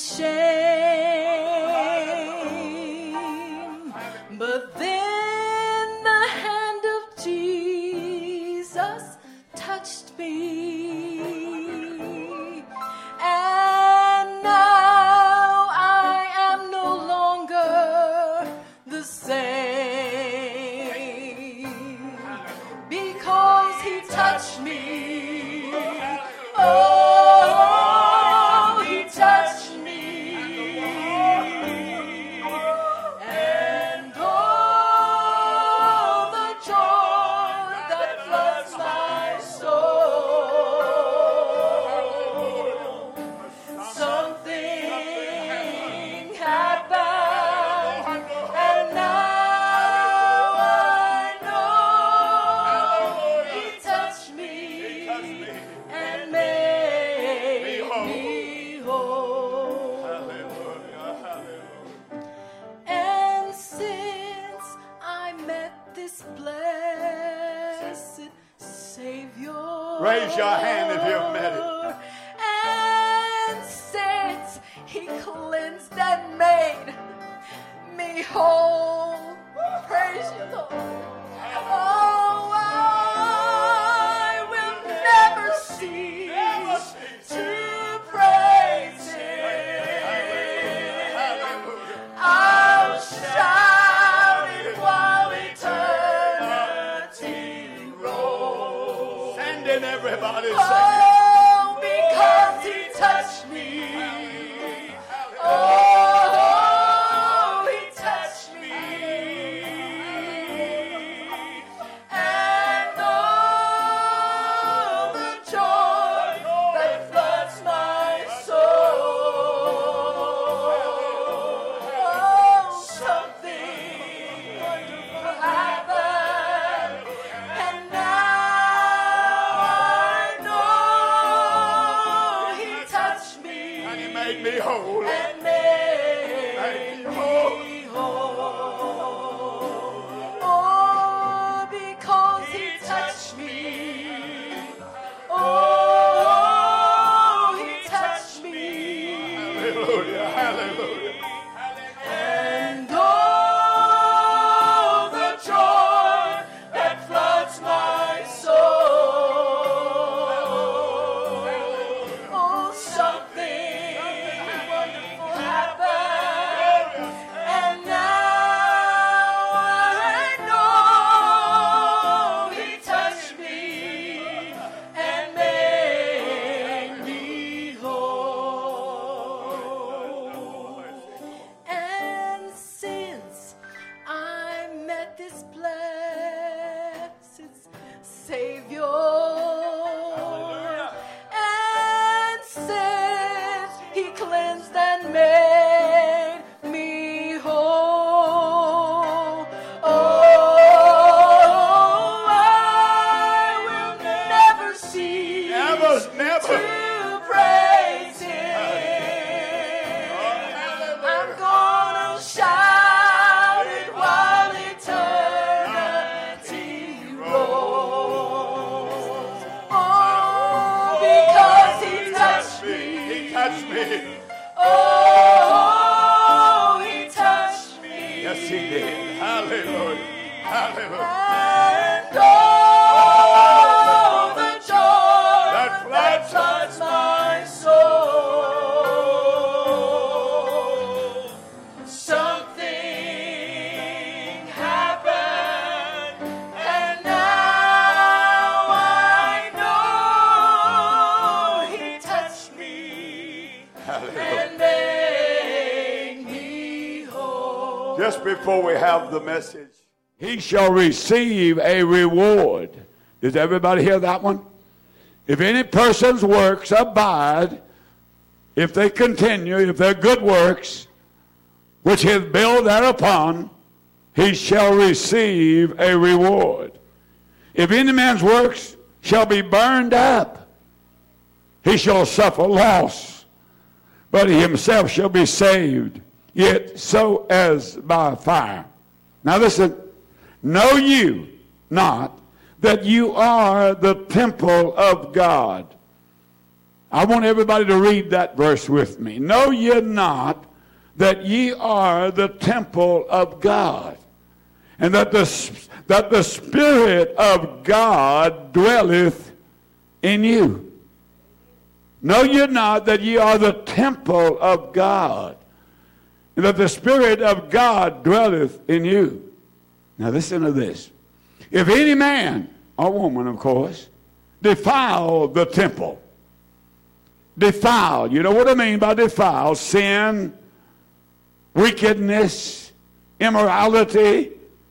shame. But then the hand of Jesus touched me, and now I am no longer the same, because he touched me. Oh, he touched me, and oh, the joy that floods my soul. Something happened, and now I know he touched me and made me whole. And since I met this blessed Savior, Raise your hand if you've met it. and since he cleansed and made me whole, praise you, Lord. Oh, I will never cease to praise him. I'll shout it while eternity rolls. Stand in, everybody. Sing it. Oh, because he touched me. Oh, he touched me. And oh, the joy that floods my soul. Oh, something wonderful happened, and now I know he touched me And he made me whole. and made me whole. Oh, because he touched me. Oh, he touched me. Hallelujah. Hallelujah. And oh, the joy that floods my soul. Oh, something wonderful happened, and now I know he touched me and made me whole. And since I met this blessed Savior, and since he cleansed and made me whole, oh, I will never cease Never. to praise him. I'm gonna shout it while eternity rolls. Oh, because he touched me. He touched me. Oh, he touched me. Yes, he did. Hallelujah. Hallelujah. And oh, the joy That floods my soul. Something happened, and now I know he touched me and made me whole. Just before we have the message, he shall receive a reward. Does everybody hear that one? If any person's works abide, if they continue, if they're good works, which he hath built thereupon, he shall receive a reward. If any man's works shall be burned up, he shall suffer loss, but he himself shall be saved, yet so as by fire. Now listen, know you not that you are the temple of God. I want everybody to read that verse with me. Know ye not that ye are the temple of God, and that the Spirit of God dwelleth in you. Know ye not that ye are the temple of God, and that the Spirit of God dwelleth in you. Now listen to this. If any man, or woman of course, defile the temple. Defile, you know what I mean by defile? Sin, wickedness, immorality,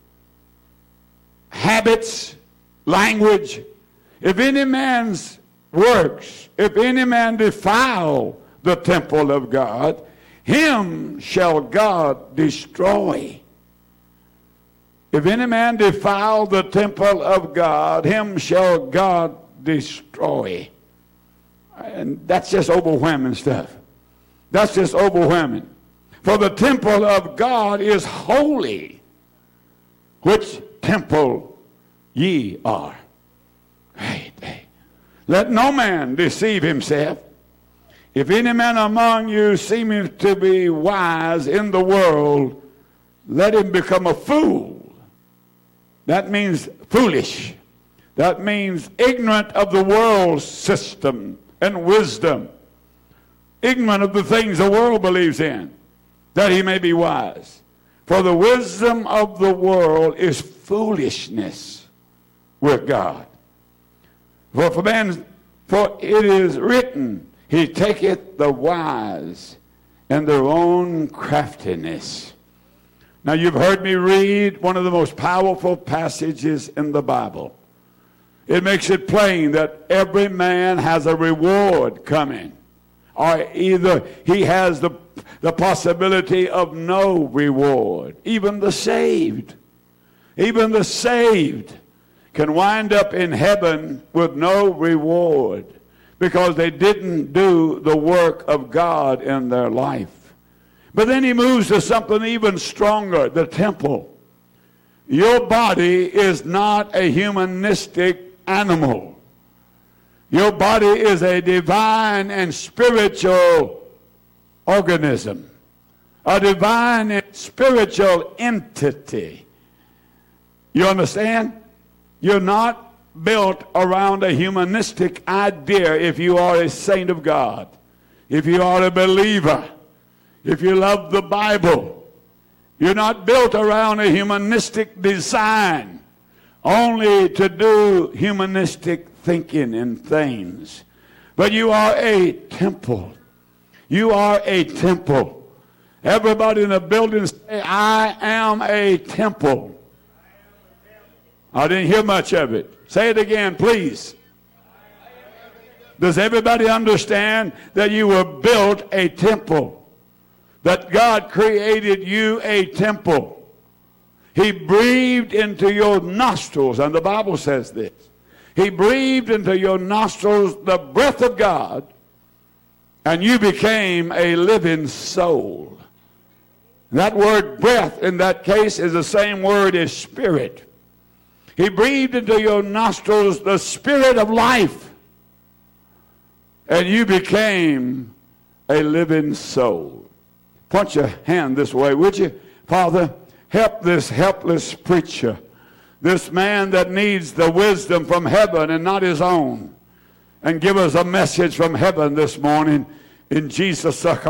habits, language. If any man's works, if any man defile the temple of God, him shall God destroy. If any man defile the temple of God, him shall God destroy. And that's just overwhelming stuff. That's just overwhelming. For the temple of God is holy, which temple ye are. Hey. Let no man deceive himself. If any man among you seemeth to be wise in the world, let him become a fool. That means foolish. That means ignorant of the world's system and wisdom. Ignorant of the things the world believes in, that he may be wise. For the wisdom of the world is foolishness with God. For it is written, he taketh the wise in their own craftiness. Now you've heard me read one of the most powerful passages in the Bible. It makes it plain that every man has a reward coming. Or either he has the possibility of no reward. Even the saved can wind up in heaven with no reward because they didn't do the work of God in their life. But then he moves to something even stronger, the temple. Your body is not a humanistic animal. Your body is a divine and spiritual organism, a divine and spiritual entity. You understand? You're not built around a humanistic idea if you are a saint of God, if you are a believer, if you love the Bible. You're not built around a humanistic design only to do humanistic thinking and things. But you are a temple. You are a temple. Everybody in the building say, I am a temple. I didn't hear much of it. Say it again, please. Does everybody understand that you were built a temple? That God created you a temple. He breathed into your nostrils, and the Bible says this. He breathed into your nostrils the breath of God, and you became a living soul. That word breath in that case is the same word as spirit. He breathed into your nostrils the spirit of life, and you became a living soul. Point your hand this way, would you? Father, help this helpless preacher, this man that needs the wisdom from heaven and not his own, and give us a message from heaven this morning in Jesus' name.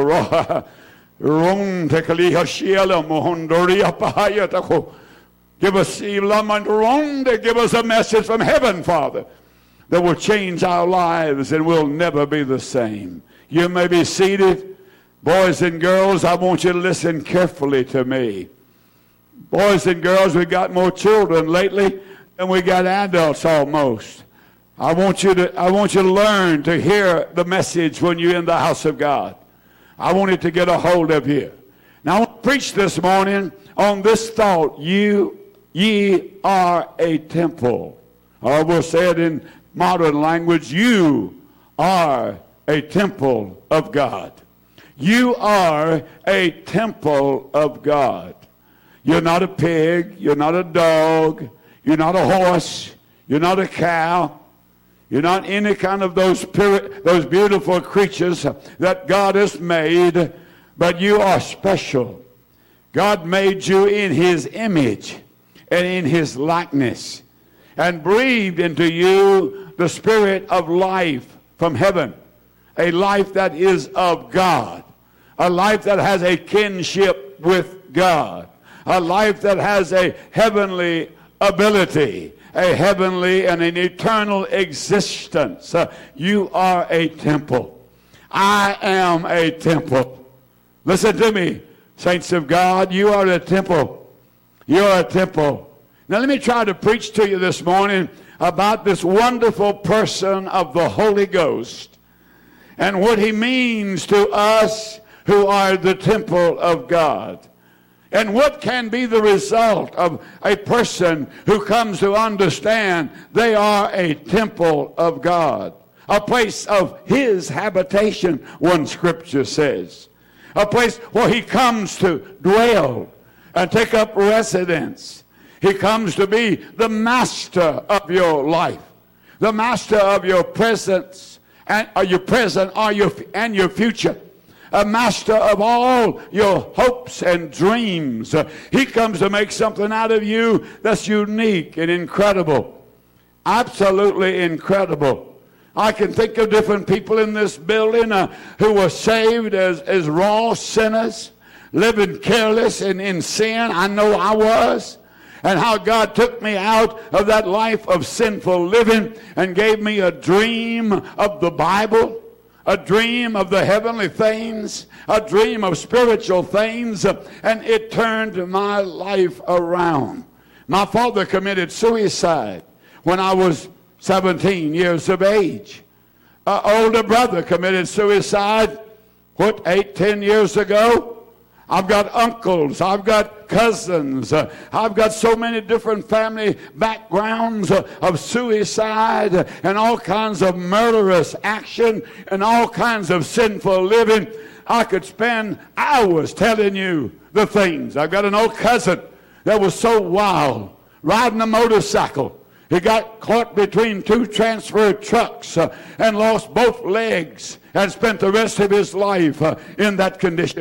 Give us a message from heaven, Father, that will change our lives and we'll never be the same. You may be seated. Boys and girls, I want you to listen carefully to me. Boys and girls, we got more children lately than we got adults almost. I want you to learn to hear the message when you're in the house of God. I want it to get a hold of you. Now I want to preach this morning on this thought: ye are a temple. Or we'll say it in modern language, you are a temple of God. You are a temple of God. You're not a pig. You're not a dog. You're not a horse. You're not a cow. You're not any kind of those beautiful creatures that God has made, but you are special. God made you in his image and in his likeness, and breathed into you the spirit of life from heaven, a life that is of God, a life that has a kinship with God, a life that has a heavenly ability, a heavenly and an eternal existence. You are a temple. I am a temple. Listen to me, saints of God, you are a temple. You are a temple. Now let me try to preach to you this morning about this wonderful person of the Holy Ghost and what he means to us who are the temple of God. And what can be the result of a person who comes to understand they are a temple of God, a place of his habitation, one scripture says, a place where he comes to dwell and take up residence. He comes to be the master of your life, the master of your presence and your present and your future, a master of all your hopes and dreams. He comes to make something out of you that's unique and incredible, absolutely incredible. I can think of different people in this building who were saved as raw sinners, living careless and in sin. I know I was. And how God took me out of that life of sinful living and gave me a dream of the Bible, a dream of the heavenly things, a dream of spiritual things, and it turned my life around. My father committed suicide when I was 17 years of age. An older brother committed suicide, 8-10 years ago? I've got uncles, I've got cousins, I've got so many different family backgrounds of suicide and all kinds of murderous action and all kinds of sinful living. I could spend hours telling you the things. I've got an old cousin that was so wild, riding a motorcycle. He got caught between two transfer trucks and lost both legs and spent the rest of his life in that condition.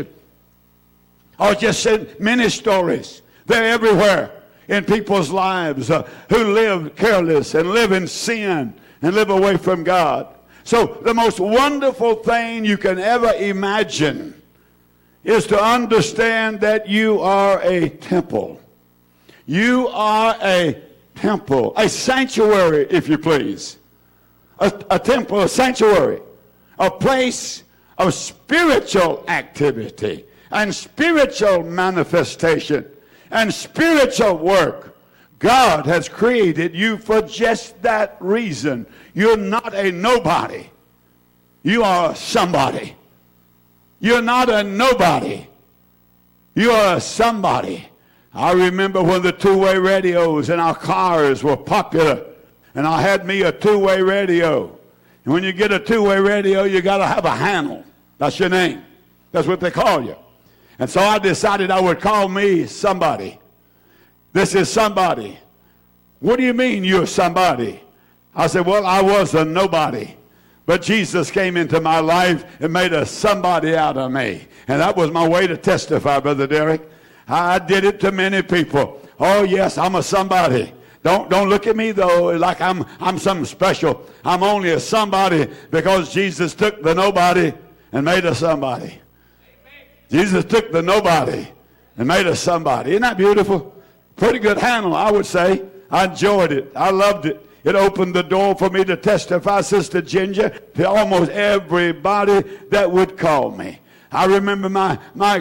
I just said many stories. They're everywhere in people's lives who live careless and live in sin and live away from God. So the most wonderful thing you can ever imagine is to understand that you are a temple. You are a temple, a sanctuary, if you please. A temple, a sanctuary, a place of spiritual activity and spiritual manifestation and spiritual work. God has created you for just that reason. You're not a nobody. You are a somebody. You're not a nobody. You are a somebody. I remember when the two-way radios in our cars were popular, and I had me a two-way radio. And when you get a two-way radio, you got to have a handle. That's your name. That's what they call you. And so I decided I would call me somebody. This is somebody. What do you mean you're somebody? I said, well, I was a nobody. But Jesus came into my life and made a somebody out of me. And that was my way to testify, Brother Derek. I did it to many people. Oh, yes, I'm a somebody. Don't look at me, though, like I'm something special. I'm only a somebody because Jesus took the nobody and made a somebody. Jesus took the nobody and made us somebody. Isn't that beautiful? Pretty good handle, I would say. I enjoyed it. I loved it. It opened the door for me to testify, Sister Ginger, to almost everybody that would call me. I remember my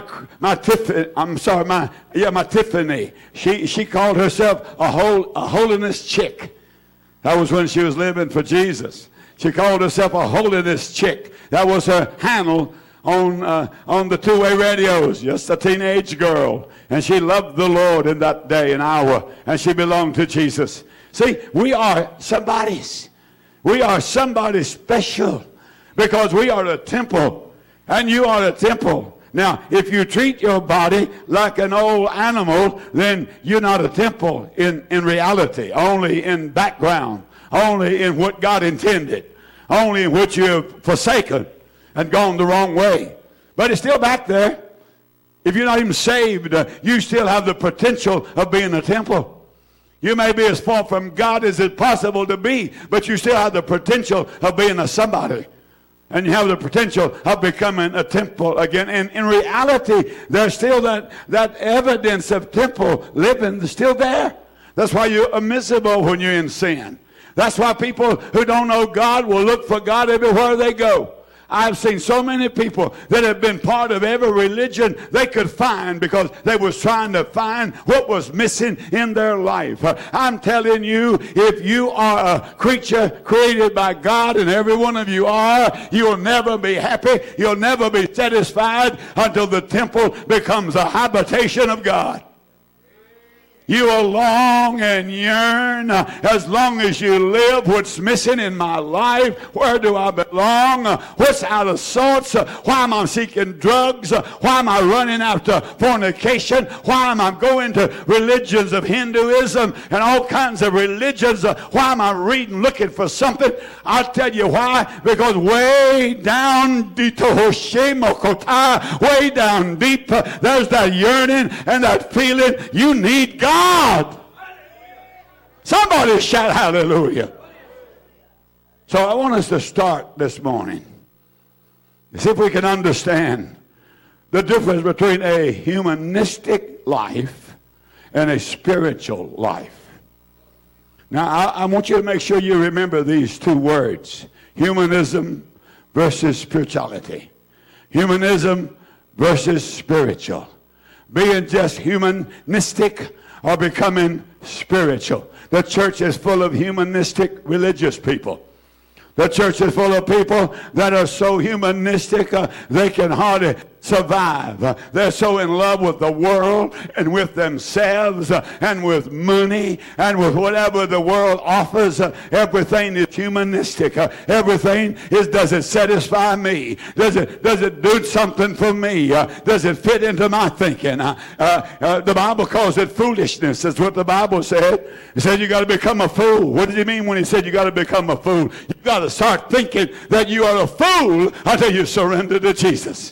Tiffany. She called herself a holiness chick. That was when she was living for Jesus. She called herself a holiness chick. That was her handle on the two-way radios, just a teenage girl. And she loved the Lord in that day and hour, and she belonged to Jesus. See, we are somebody's. We are somebody special because we are a temple, and you are a temple. Now, if you treat your body like an old animal, then you're not a temple in reality, only in background, only in what God intended, only in which you have forsaken and gone the wrong way. But it's still back there. If you're not even saved, you still have the potential of being a temple. You may be as far from God as it's possible to be, but you still have the potential of being a somebody. And you have the potential of becoming a temple again. And in reality, there's still that evidence of temple living still there. That's why you're miserable when you're in sin. That's why people who don't know God will look for God everywhere they go. I've seen so many people that have been part of every religion they could find because they was trying to find what was missing in their life. I'm telling you, if you are a creature created by God, and every one of you are, you'll never be happy. You'll never be satisfied until the temple becomes a habitation of God. You will long and yearn as long as you live. What's missing in my life? Where do I belong? What's out of sorts? Why am I seeking drugs? Why am I running after fornication? Why am I going to religions of Hinduism and all kinds of religions? Why am I reading, looking for something? I'll tell you why. Because way down deep, way down deep, there's that yearning and that feeling. You need God. Somebody shout hallelujah. So I want us to start this morning. See if we can understand the difference between a humanistic life and a spiritual life. Now I want you to make sure you remember these two words. Humanism versus spirituality. Humanism versus spiritual. Being just humanistic or becoming spiritual. The church is full of humanistic religious people. The church is full of people that are so humanistic they can hardly survive. They're so in love with the world and with themselves and with money and with whatever the world offers. Everything is humanistic. Everything is, does it satisfy me? Does it do something for me? Does it fit into my thinking? The Bible calls it foolishness. That's what the Bible said. It said you got to become a fool. What did he mean when he said you got to become a fool? You got to start thinking that you are a fool until you surrender to Jesus.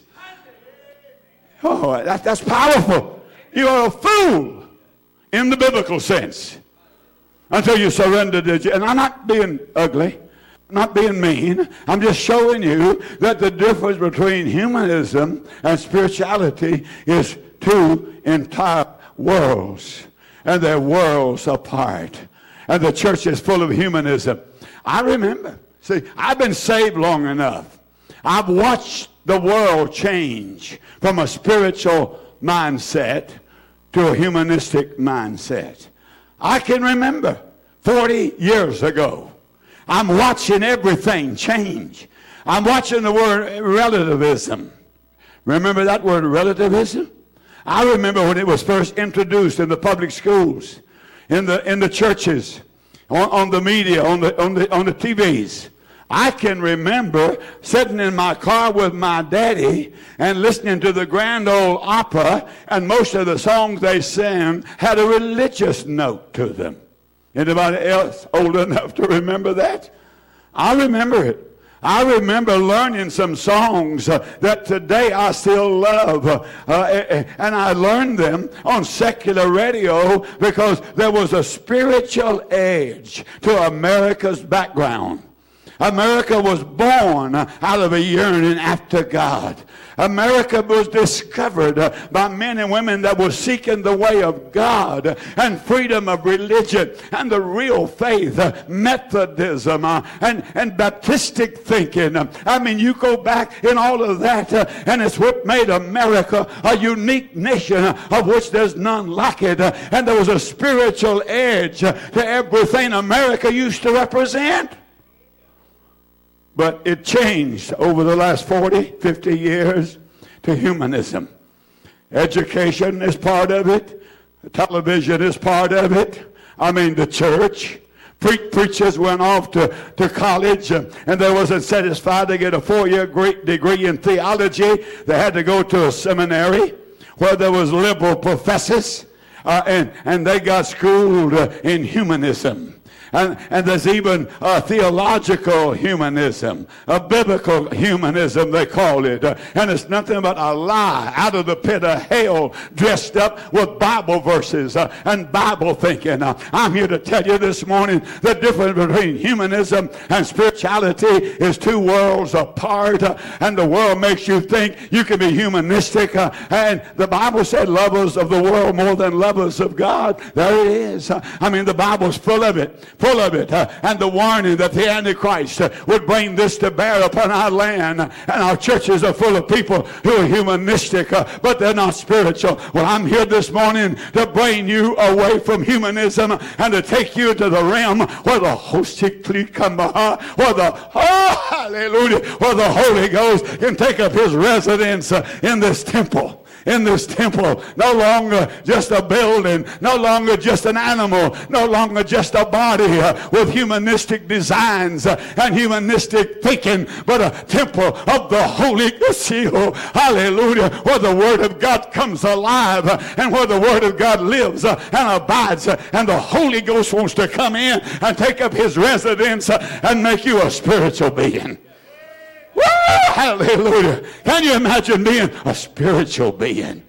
Oh, that's powerful. You are a fool in the biblical sense until you surrender to Jesus. And I'm not being ugly. I'm not being mean. I'm just showing you that the difference between humanism and spirituality is two entire worlds. And they're worlds apart. And the church is full of humanism. I remember. See, I've been saved long enough. I've watched the world change from a spiritual mindset to a humanistic mindset. I can remember 40 years ago. I'm watching everything change. I'm watching the word relativism. Remember that word relativism? I remember when it was first introduced in the public schools, in the churches, on the media, on the TVs. I can remember sitting in my car with my daddy and listening to the Grand Ole Opera, and most of the songs they sang had a religious note to them. Anybody else old enough to remember that? I remember it. I remember learning some songs that today I still love. And I learned them on secular radio because there was a spiritual edge to America's background. America was born out of a yearning after God. America was discovered by men and women that were seeking the way of God and freedom of religion and the real faith, Methodism and Baptistic thinking. I mean, you go back in all of that and it's what made America a unique nation of which there's none like it. And there was a spiritual edge to everything America used to represent. But it changed over the last 40, 50 years to humanism. Education is part of it. Television is part of it. I mean, the church. Preachers went off to college and they wasn't satisfied to get a 4-year degree in theology. They had to go to a seminary where there was liberal professors and they got schooled in humanism. And there's even a theological humanism, a biblical humanism they call it. And it's nothing but a lie out of the pit of hell dressed up with Bible verses and Bible thinking. I'm here to tell you this morning the difference between humanism and spirituality is two worlds apart. And the world makes you think you can be humanistic. And the Bible said lovers of the world more than lovers of God. There it is. I mean, the Bible's full of it. And the warning that the Antichrist would bring this to bear upon our land. And our churches are full of people who are humanistic, but they're not spiritual. Well, I'm here this morning to bring you away from humanism and to take you to the realm where the hallelujah, where the Holy Ghost can take up his residence in this temple. In this temple, no longer just a building, no longer just an animal, no longer just a body with humanistic designs and humanistic thinking, but a temple of the Holy Ghost. Hallelujah, where the Word of God comes alive and where the Word of God lives and abides, and the Holy Ghost wants to come in and take up his residence and make you a spiritual being. Woo! Hallelujah. Can you imagine being a spiritual being?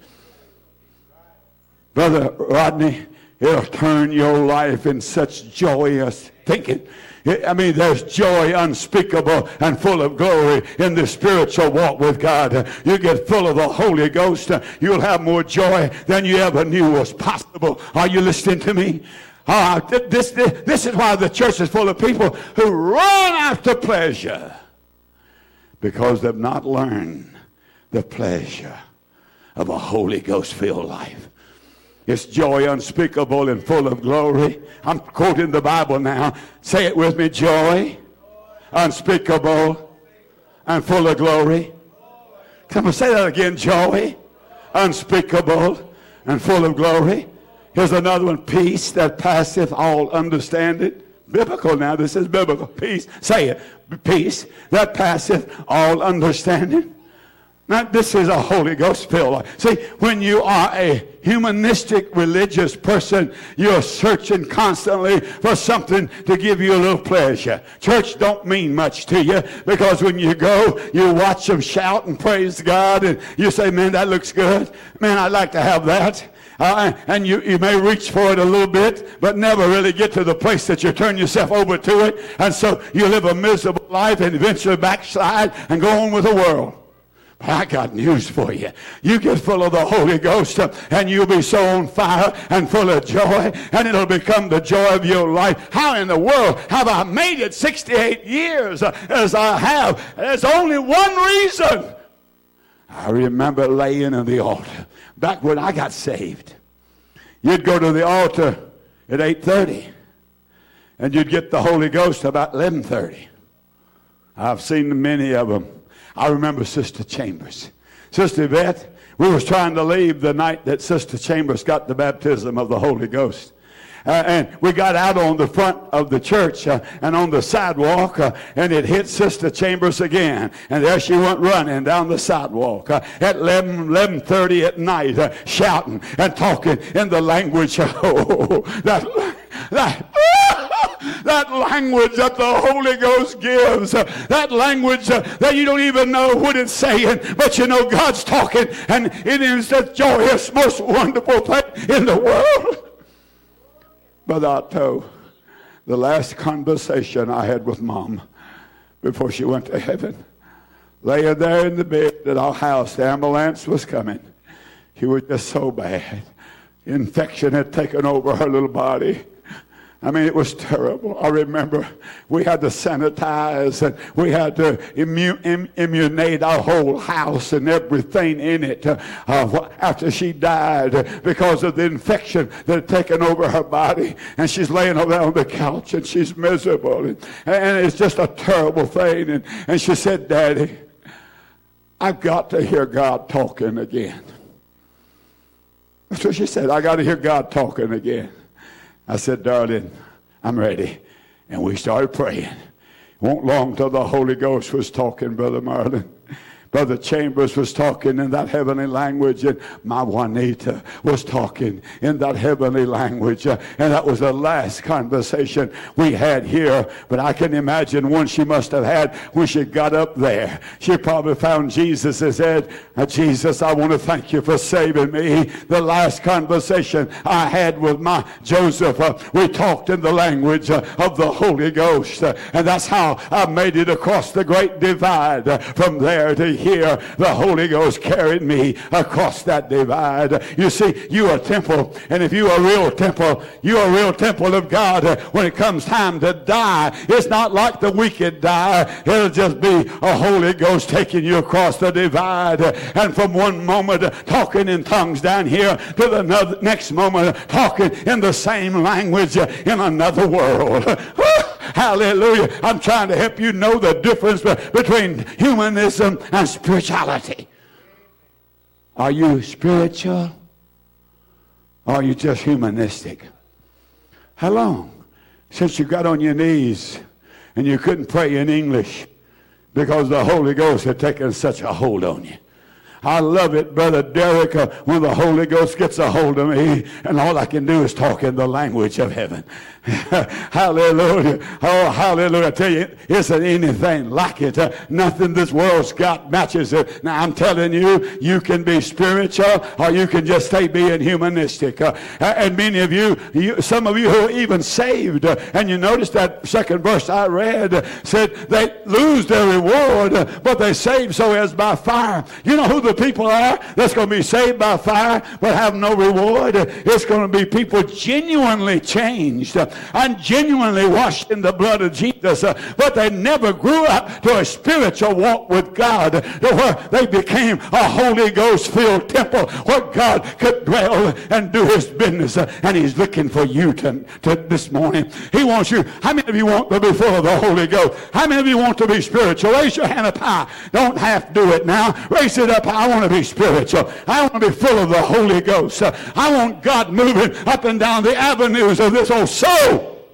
Brother Rodney, it'll turn your life in such joyous thinking. I mean, there's joy unspeakable and full of glory in the spiritual walk with God. You get full of the Holy Ghost, you'll have more joy than you ever knew was possible. Are you listening to me? This is why the church is full of people who run after pleasure, because they've not learned the pleasure of a Holy Ghost-filled life. It's joy unspeakable and full of glory. I'm quoting the Bible now. Say it with me. Joy unspeakable and full of glory. Come on, say that again. Joy unspeakable and full of glory. Here's another one. Peace that passeth all understanding. Biblical now. This is biblical. Peace. Say it. Peace that passeth all understanding. Now, this is a Holy Ghost filled life. See, when you are a humanistic religious person, you're searching constantly for something to give you a little pleasure. Church don't mean much to you, because when you go, you watch them shout and praise God, and you say, man, that looks good. Man, I'd like to have that. And you may reach for it a little bit, but never really get to the place that you turn yourself over to it. And so you live a miserable life and eventually backslide and go on with the world. But I got news for you. You get full of the Holy Ghost and you'll be so on fire and full of joy, and it'll become the joy of your life. How in the world have I made it 68 years as I have? There's only one reason. I remember laying on the altar back when I got saved. You'd go to the altar at 8:30 and you'd get the Holy Ghost about 11:30. I've seen many of them. I remember Sister Chambers. Sister Yvette, we was trying to leave the night that Sister Chambers got the baptism of the Holy Ghost. And we got out on the front of the church and on the sidewalk, and it hit Sister Chambers again. And there she went running down the sidewalk at 11:30 at night, shouting and talking in the language, that language that the Holy Ghost gives, that language that you don't even know what it's saying, but you know God's talking, and it is the joyous, most wonderful thing in the world. Brother Otto, the last conversation I had with Mom before she went to heaven, laying there in the bed at our house, the ambulance was coming. She was just so bad. Infection had taken over her little body. I mean, it was terrible. I remember we had to sanitize and we had to immunate our whole house and everything in it after she died because of the infection that had taken over her body. And she's laying over there on the couch and she's miserable. And it's just a terrible thing. And she said, Daddy, I've got to hear God talking again. That's what she said. I got to hear God talking again. I said, darling, I'm ready. And we started praying. It won't long till the Holy Ghost was talking, Brother Marlon. Brother Chambers was talking in that heavenly language, and my Juanita was talking in that heavenly language. And that was the last conversation we had here. But I can imagine one she must have had when she got up there. She probably found Jesus and said, Jesus, I want to thank you for saving me. The last conversation I had with my Joseph, we talked in the language of the Holy Ghost. And that's how I made it across the great divide. From there to here, the Holy Ghost carried me across that divide. You see, you are a temple, and if you are a real temple, you are a real temple of God. When it comes time to die, it's not like the wicked die. It'll just be a Holy Ghost taking you across the divide, and from one moment talking in tongues down here to the next moment talking in the same language in another world. Hallelujah. I'm trying to help you know the difference between humanism and spirituality. Are you spiritual? Or are you just humanistic? How long since you got on your knees and you couldn't pray in English because the Holy Ghost had taken such a hold on you? I love it, Brother Derek, when the Holy Ghost gets a hold of me and all I can do is talk in the language of heaven. Hallelujah. Oh, hallelujah. I tell you, isn't anything like it. Nothing this world's got matches it. Now, I'm telling you, you can be spiritual or you can just stay being humanistic. And many of you, some of you who are even saved, and you notice that second verse I read said they lose their reward, but they saved so as by fire. You know who the people are that's going to be saved by fire but have no reward? It's going to be people genuinely changed and genuinely washed in the blood of Jesus, but they never grew up to a spiritual walk with God, to where they became a Holy Ghost filled temple where God could dwell and do his business. And he's looking for you to this morning. He wants you. How many of you want to be full of the Holy Ghost? How many of you want to be spiritual? Raise your hand up high. Don't have to do it now. Raise it up high. I want to be spiritual. I want to be full of the Holy Ghost. I want God moving up and down the avenues of this old soul.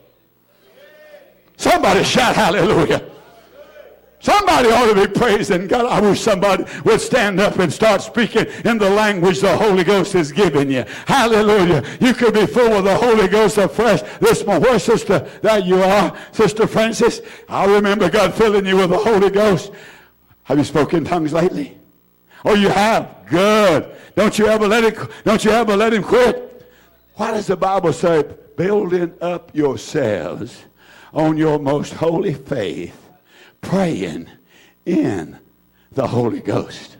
Somebody shout hallelujah. Somebody ought to be praising God. I wish somebody would stand up and start speaking in the language the Holy Ghost has given you. Hallelujah. You could be full of the Holy Ghost afresh this morning. Where, sister? There you are, Sister Francis. I remember God filling you with the Holy Ghost. Have you spoken in tongues lately? Oh, you have? Good. Don't you ever let him quit? Why does the Bible say, building up yourselves on your most holy faith, praying in the Holy Ghost?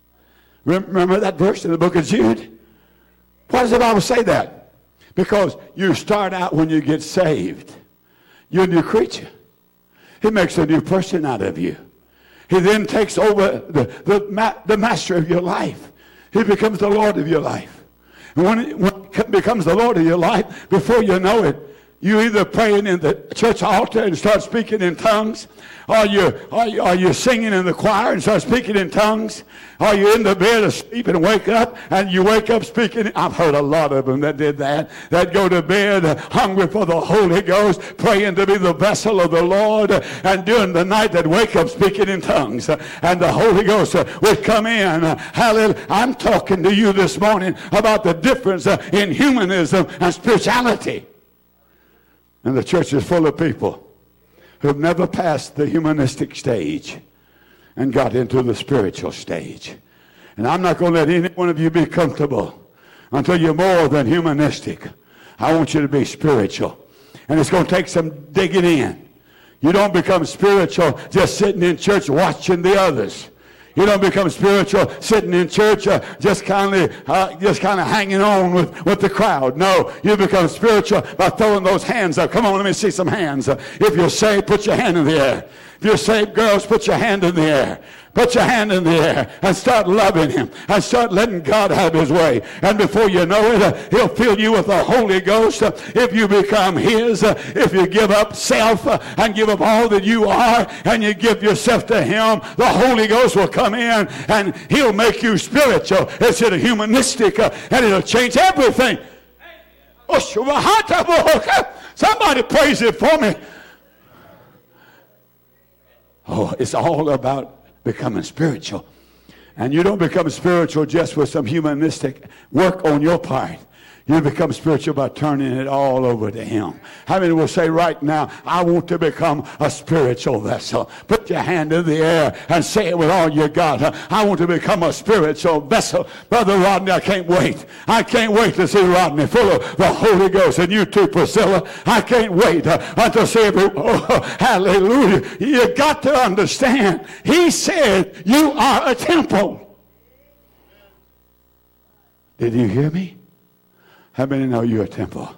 Remember that verse in the book of Jude? Why does the Bible say that? Because you start out when you get saved. You're a new creature. He makes a new person out of you. He then takes over the master of your life. He becomes the Lord of your life. And when he becomes the Lord of your life, before you know it, you either praying in the church altar and start speaking in tongues, or you're singing in the choir and start speaking in tongues, or you're in the bed asleep and wake up and you wake up speaking. I've heard a lot of them that did that. That go to bed hungry for the Holy Ghost, praying to be the vessel of the Lord, and during the night that wake up speaking in tongues, and the Holy Ghost would come in. Hallelujah. I'm talking to you this morning about the difference in humanism and spirituality. And the church is full of people who have never passed the humanistic stage and got into the spiritual stage. And I'm not going to let any one of you be comfortable until you're more than humanistic. I want you to be spiritual. And it's going to take some digging in. You don't become spiritual just sitting in church watching the others. You don't become spiritual sitting in church just kind of hanging on with the crowd. No, you become spiritual by throwing those hands up. Come on, let me see some hands. If you're saved, put your hand in the air. If you're saved, girls, put your hand in the air. Put your hand in the air and start loving him and start letting God have his way. And before you know it, he'll fill you with the Holy Ghost. If you become his, if you give up self and give up all that you are and you give yourself to him, the Holy Ghost will come in and he'll make you spiritual instead of humanistic, and it'll change everything. Somebody praise it for me. Oh, it's all about becoming spiritual. And you don't become spiritual just with some humanistic work on your part. You become spiritual by turning it all over to him. How many will say right now, I want to become a spiritual vessel? Put your hand in the air and say it with all you got. I want to become a spiritual vessel. Brother Rodney, I can't wait. I can't wait to see Rodney full of the Holy Ghost. And you too, Priscilla. I can't wait until see him. Oh, hallelujah. You got to understand. He said you are a temple. Did you hear me? How many know you're a temple?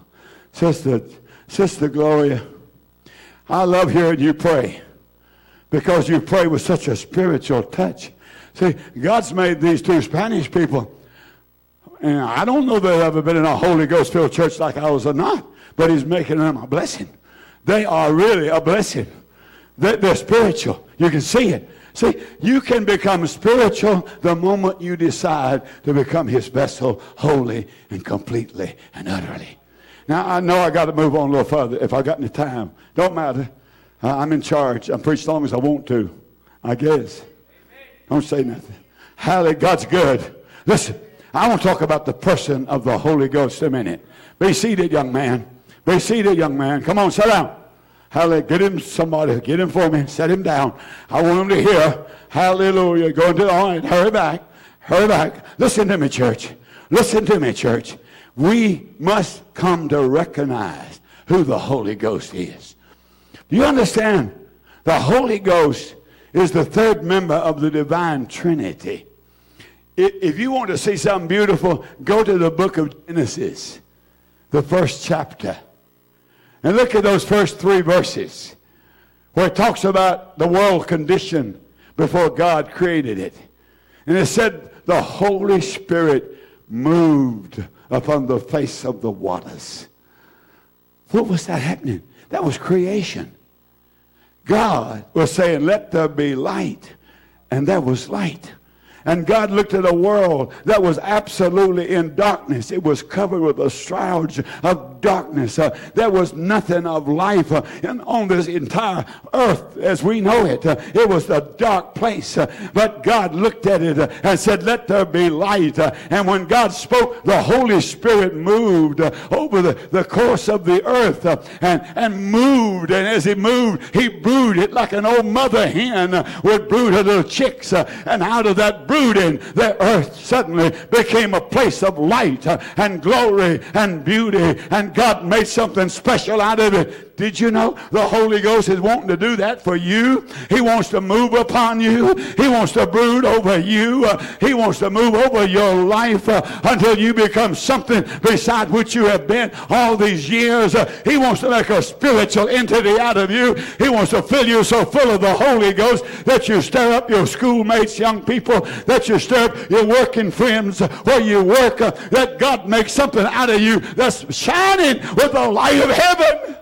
Sister Gloria, I love hearing you pray because you pray with such a spiritual touch. See, God's made these two Spanish people, and I don't know they've ever been in a Holy Ghost-filled church like ours or not, but he's making them a blessing. They are really a blessing. They're spiritual. You can see it. See, you can become spiritual the moment you decide to become his vessel wholly and completely and utterly. Now, I know I got to move on a little further if I got any time. Don't matter. I'm in charge. I preach as long as I want to, I guess. Don't say nothing. Hallelujah. God's good. Listen, I want to talk about the person of the Holy Ghost a minute. Be seated, young man. Be seated, young man. Come on, sit down. Hallelujah. Get him, somebody. Get him for me. Set him down. I want him to hear. Hallelujah. Go into the line. Hurry back. Hurry back. Listen to me, church. Listen to me, church. We must come to recognize who the Holy Ghost is. Do you understand? The Holy Ghost is the third member of the divine Trinity. If you want to see something beautiful, go to the book of Genesis, the first chapter. And look at those first 3 verses where it talks about the world condition before God created it. And it said the Holy Spirit moved upon the face of the waters. What was that happening? That was creation. God was saying, let there be light. And there was light. And God looked at a world that was absolutely in darkness. It was covered with a shroud of darkness. There was nothing of life on this entire earth as we know it. It was a dark place. But God looked at it and said, let there be light. And when God spoke, the Holy Spirit moved over the course of the earth and moved. And as he moved, he brooded like an old mother hen would brood her little chicks. And out of that brooding, the earth suddenly became a place of light and glory and beauty, and God made something special out of it. Did you know the Holy Ghost is wanting to do that for you? He wants to move upon you. He wants to brood over you. He wants to move over your life until you become something beside which you have been all these years. He wants to make a spiritual entity out of you. He wants to fill you so full of the Holy Ghost that you stir up your schoolmates, young people, that you stir up your working friends where you work, that God makes something out of you that's shining with the light of heaven.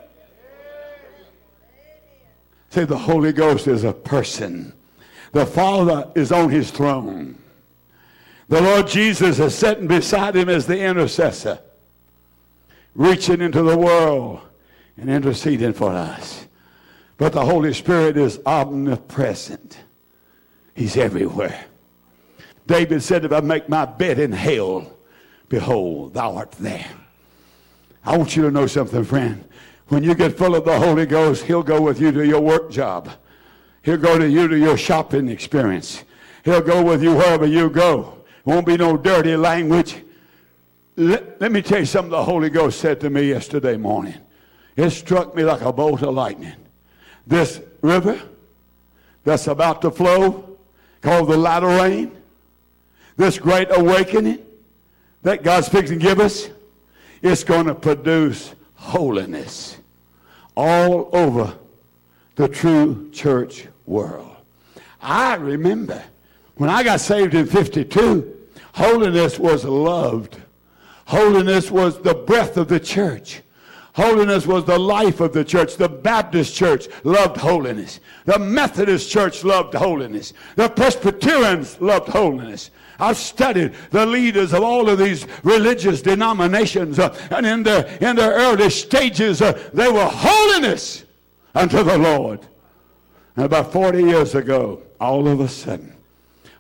Say, the Holy Ghost is a person. The Father is on his throne. The Lord Jesus is sitting beside him as the intercessor, reaching into the world and interceding for us. But the Holy Spirit is omnipresent. He's everywhere. David said, if I make my bed in hell, behold, thou art there. I want you to know something, friend. When you get full of the Holy Ghost, he'll go with you to your work job. He'll go to you to your shopping experience. He'll go with you wherever you go. Won't be no dirty language. Let me tell you something the Holy Ghost said to me yesterday morning. It struck me like a bolt of lightning. This river that's about to flow, called the latter rain, this great awakening that God's fixing to give us, it's going to produce holiness all over the true church world. I remember when I got saved in 52, holiness was loved. Holiness was the breath of the church. Holiness was the life of the church. The Baptist church loved holiness. The Methodist church loved holiness. The Presbyterians loved holiness. I've studied the leaders of all of these religious denominations, and in their early stages, they were holiness unto the Lord. And about 40 years ago, all of a sudden,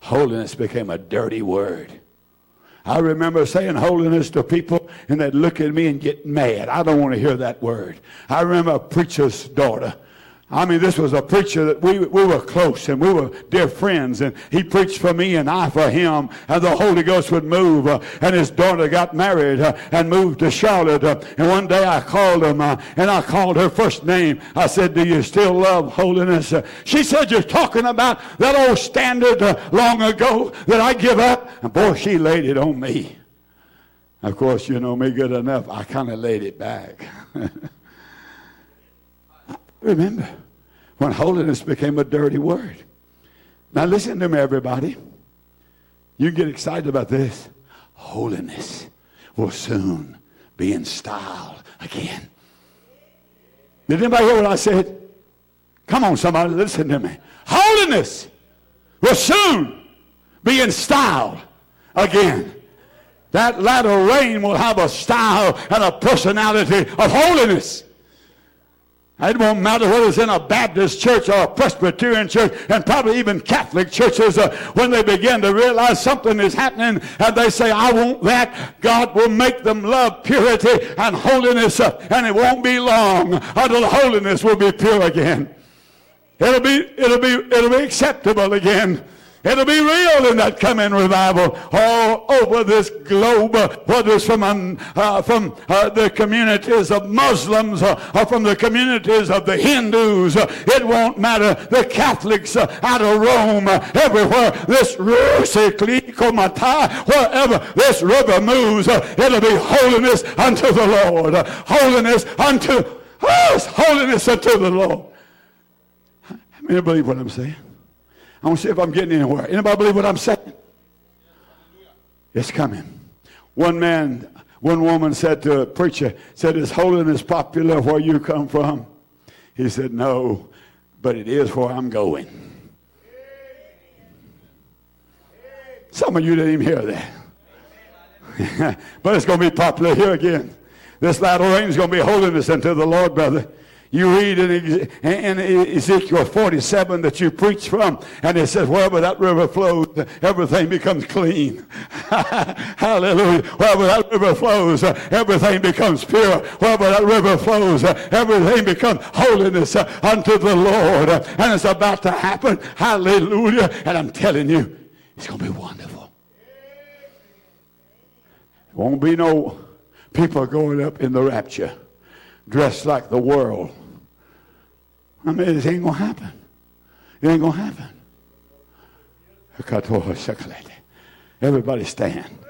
holiness became a dirty word. I remember saying holiness to people, and they'd look at me and get mad. I don't want to hear that word. I remember a preacher's daughter. I mean, this was a preacher that we were close and we were dear friends, and he preached for me and I for him, and the Holy Ghost would move, and his daughter got married and moved to Charlotte, and one day I called him and I called her first name. I said, do you still love holiness? She said, you're talking about that old standard long ago that I give up? And boy, she laid it on me. Of course, you know me good enough, I kind of laid it back. Remember when holiness became a dirty word. Now listen to me, everybody. You get excited about this. Holiness will soon be in style again. Did anybody hear what I said? Come on, somebody, listen to me. Holiness will soon be in style again. That latter rain will have a style and a personality of holiness. It won't matter whether it's in a Baptist church or a Presbyterian church, and probably even Catholic churches, when they begin to realize something is happening and they say, I want that, God will make them love purity and holiness, and it won't be long until holiness will be pure again. It'll be acceptable again. It'll be real in that coming revival all over this globe, whether it's from the communities of Muslims or from the communities of the Hindus. It won't matter. The Catholics out of Rome, everywhere wherever this river moves, it'll be holiness unto the Lord. Holiness unto the Lord. How many believe what I'm saying? I want to see if I'm getting anywhere. Anybody believe what I'm saying? It's coming. One woman said to a preacher, said, is holiness popular where you come from? He said, no, but it is where I'm going. Some of you didn't even hear that. But it's going to be popular here again. This latter rain is going to be holiness unto the Lord, brother. You read in Ezekiel 47 that you preach from, and it says, wherever that river flows, everything becomes clean. Hallelujah. Wherever that river flows, everything becomes pure. Wherever that river flows, everything becomes holiness unto the Lord. And it's about to happen. Hallelujah. And I'm telling you, it's going to be wonderful. There won't be no people going up in the rapture dressed like the world. I mean, it ain't going to happen. It ain't going to happen. Everybody stand.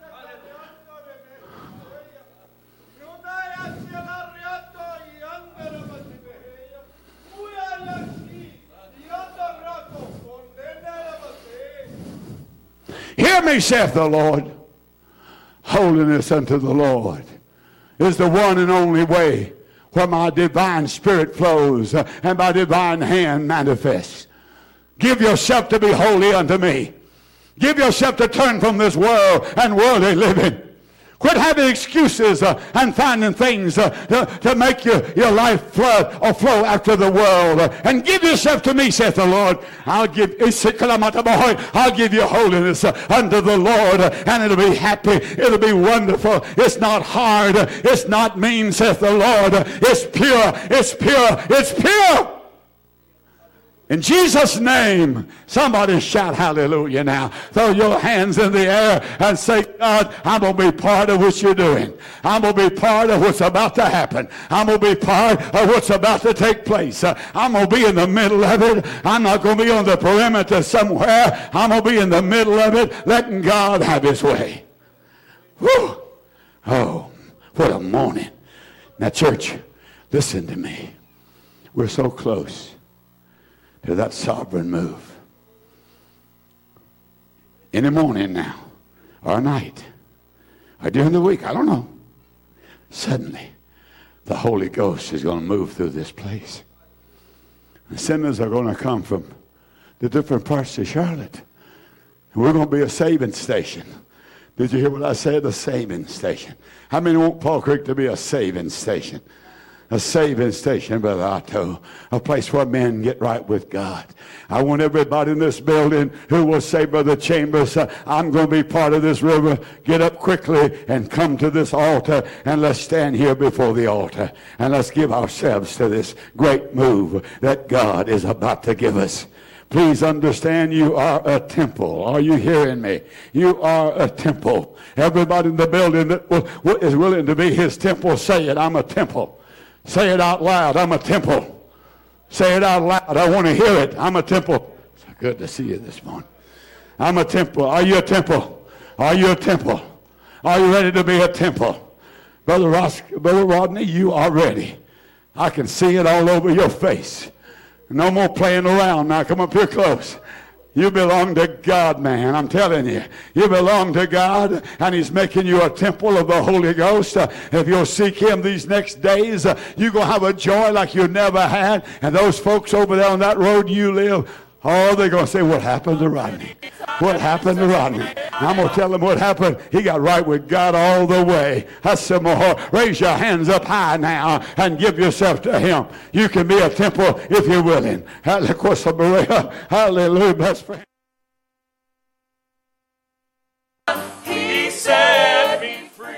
Hear me, saith the Lord. Holiness unto the Lord is the one and only way where my divine spirit flows and my divine hand manifests. Give yourself to be holy unto me. Give yourself to turn from this world and worldly living. Quit having excuses and finding things to make your life flood or flow after the world. And give yourself to me, saith the Lord. I'll give you holiness unto the Lord, and it'll be happy. It'll be wonderful. It's not hard. It's not mean, saith the Lord. It's pure. It's pure. It's pure. In Jesus' name, somebody shout hallelujah now. Throw your hands in the air and say, God, I'm going to be part of what you're doing. I'm going to be part of what's about to happen. I'm going to be part of what's about to take place. I'm going to be in the middle of it. I'm not going to be on the perimeter somewhere. I'm going to be in the middle of it, letting God have his way. Whew. Oh, what a morning. Now, church, listen to me. We're so close to that sovereign move. In the morning now, or night, or during the week, I don't know. Suddenly, the Holy Ghost is going to move through this place. The sinners are going to come from the different parts of Charlotte. And we're going to be a saving station. Did you hear what I said? A saving station. How many want Paul Creek to be a saving station? a saving station, Brother Otto, a place where men get right with God. I want everybody in this building who will say, Brother Chambers, I'm going to be part of this river. Get up quickly and come to this altar, and let's stand here before the altar, and let's give ourselves to this great move that God is about to give us. Please understand, you are a temple. Are you hearing me? You are a temple. Everybody in the building that is willing to be his temple, say it, I'm a temple. Say it out loud, I'm a temple. Say it out loud, I want to hear it. I'm a temple. It's good to see you this morning. I'm a temple. Are you a temple? Are you a temple? Are you ready to be a temple? Brother Rodney, you are ready. I can see it all over your face. No more playing around now. Come up here close. You belong to God, man. I'm telling you. You belong to God, and he's making you a temple of the Holy Ghost. If you'll seek him these next days, you're going to have a joy like you never had. And those folks over there on that road you live, oh, they're going to say, what happened to Rodney? What happened to Rodney? I'm going to tell them what happened. He got right with God all the way. That's some more. Raise your hands up high now and give yourself to him. You can be a temple if you're willing. Hallelujah, best friend. He set me free,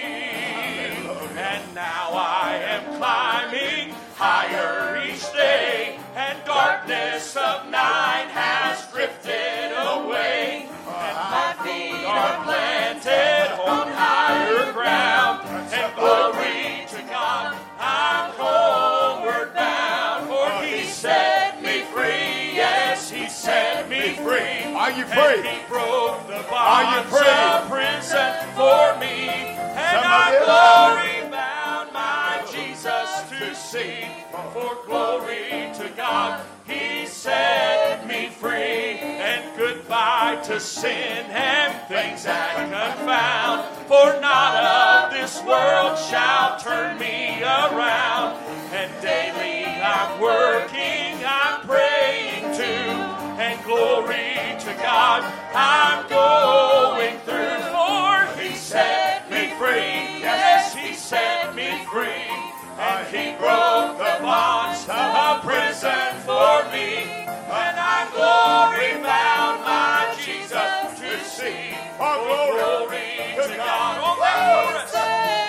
and now I am climbing higher each day, and darkness of night has drifted away, and my feet are planted on higher ground, and glory to God, I'm homeward bound, for he set me free, yes, he set me free. Are you free? And he broke the bonds of prison for me, and I glory bound my Jesus to see, for glory to God, he set me free, and goodbye to sin and things that confound, for not of this world shall turn me around, and daily I'm working, I'm praying too, and glory to God, I'm going through, for he set me free, yes, he set me free, and he broke the bonds of prison for me, and I'm glory bound my Jesus to see, for glory to God, oh that chorus,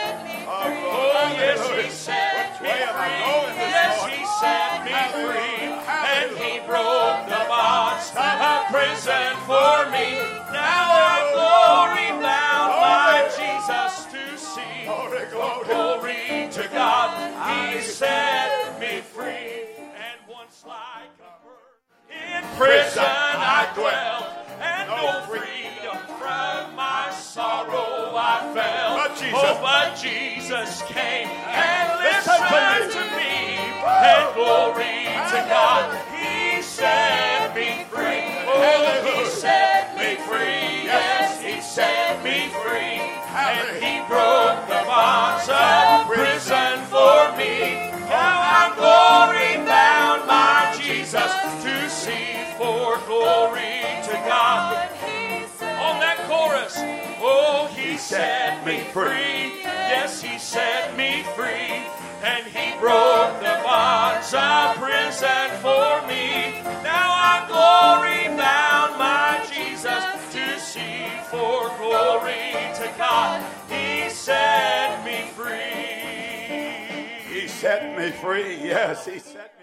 oh yes, he set me free, yes, he set me free, and he broke the bonds of prison for me, now I'm glory bound my Jesus to see, glory to God, he set me free, and once like a bird in prison I dwelt, and no freedom from my sorrow I felt, but Jesus came and listened to me, and glory to God, he set me free, oh he set me free, yes he set me free, and he broke the bonds of prison for me, now I'm glory bound my Jesus to see, for glory to God, on that chorus, oh he set me free, yes he set me free, and he broke the bonds of prison for me, now I'm glory bound my Jesus to see, for glory to God, he set me free. He set me free, yes, he set